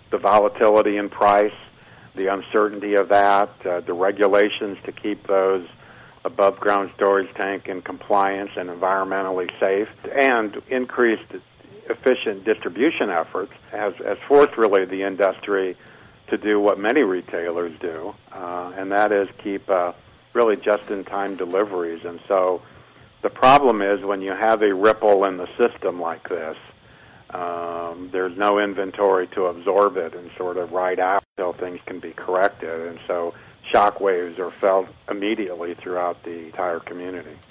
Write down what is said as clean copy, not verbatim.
the volatility in price, the uncertainty of that, the regulations to keep those above-ground storage tank in compliance and environmentally safe, and increased efficient distribution efforts has forced really the industry to do what many retailers do, and that is keep really just-in-time deliveries. And so the problem is when you have a ripple in the system like this, there's no inventory to absorb it and sort of ride out until things can be corrected. And so shock waves are felt immediately throughout the entire community.